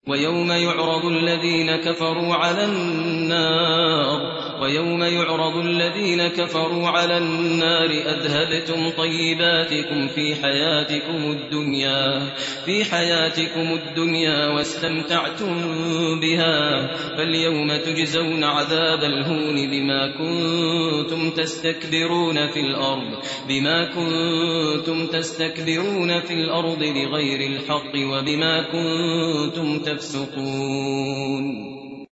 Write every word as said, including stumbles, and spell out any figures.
ويوم يعرض الذين كفروا على النار ويوم يعرض الذين كفروا على النار أذهبتم طيباتكم في حياتكم الدنيا في حياتكم الدنيا واستمتعتم بها فاليوم تجزون عذاب الهون بما كنتم تستكبرون في الأرض بما كنتم تستكبرون في الأرض بغير الحق وبما كنتم تفسقون.